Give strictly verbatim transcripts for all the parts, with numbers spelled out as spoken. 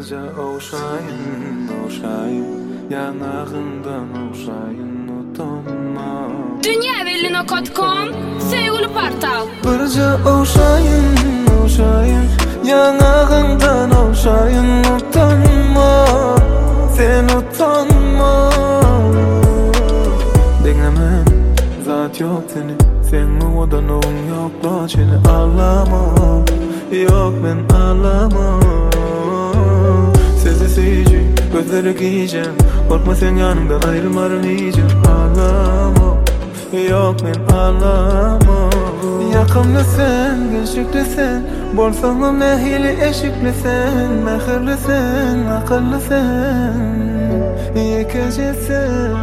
Birce oşayın, oşayın, yanağından oşayın, utanma. Dünya evveli nokta com sevgili portal. Birce oşayın, oşayın, yanağından oşayın, utanma. Sen utanma. Dinlemen, zat yok seni. Sen odanın yok da seni ağlama. Yok ben ağlama. Sesi seyirci, gözleri giyeceğim. Korkma sen yanımdan ayrılmarım yiyeceğim. Ağlama. Yok ben ağlama. Yakımlı sen, gençlikli sen. Borsana mehili eşikli sen. Mehirli sen, akıllı sen. Yekece sen.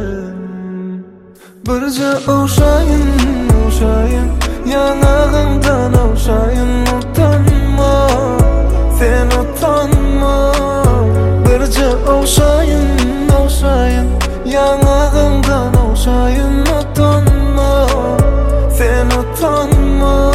Birce oşayın, oşayın, yanağından oşayın, utanma. Sen utanma. Birce oşayın, oşayın, yanağından oşayın, utanma. Sen utanma.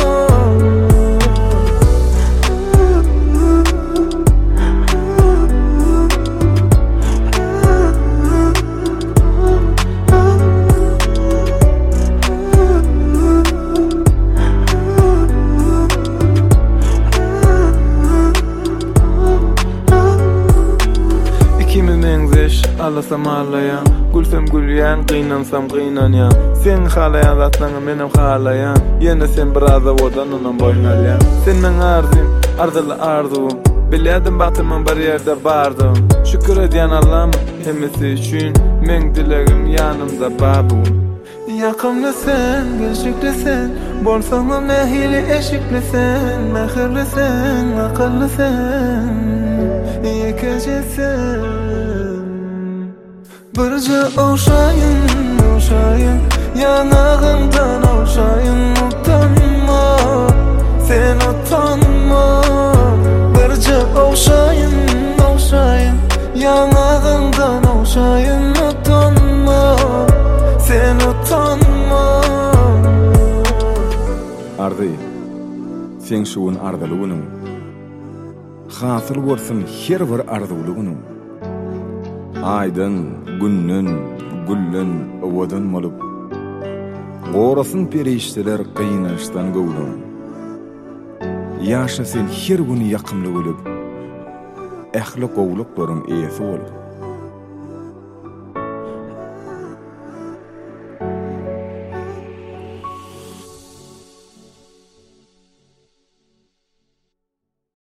Alasam ağlayan, gülsem gülyan, kıynansam kıynanyan. Sen halayan zatlanı benim halayan. Yine sen biraz da odanından boynalyan. Sen men arzim, ardılı arzum. Biledim batımın bir yerde bardım. Şükür ediyen Allah'ım hemisi üçün. Men dilerim yanımda babum. Yakımlı sen, gençlikli sen. Borsana mehili eşikli sen. Mehirli sen, akıllı sen. Yekece sen. Birce oşayın, oşayın, yanağından oşayın, utanma. Sen utanma. Birce oşayın, oşayın, yanağından oşayın, utanma. Sen utanma. Ardy, sen şuun ardalığının hasıl bolsun her bir arzulığının. Aydın, günnün, güllün, owadan bolup gorasyn perişteler kıynaştan gowlun. Yaşa sen her gün yakımlı bolup ähli gowluklaryň eýesi bol.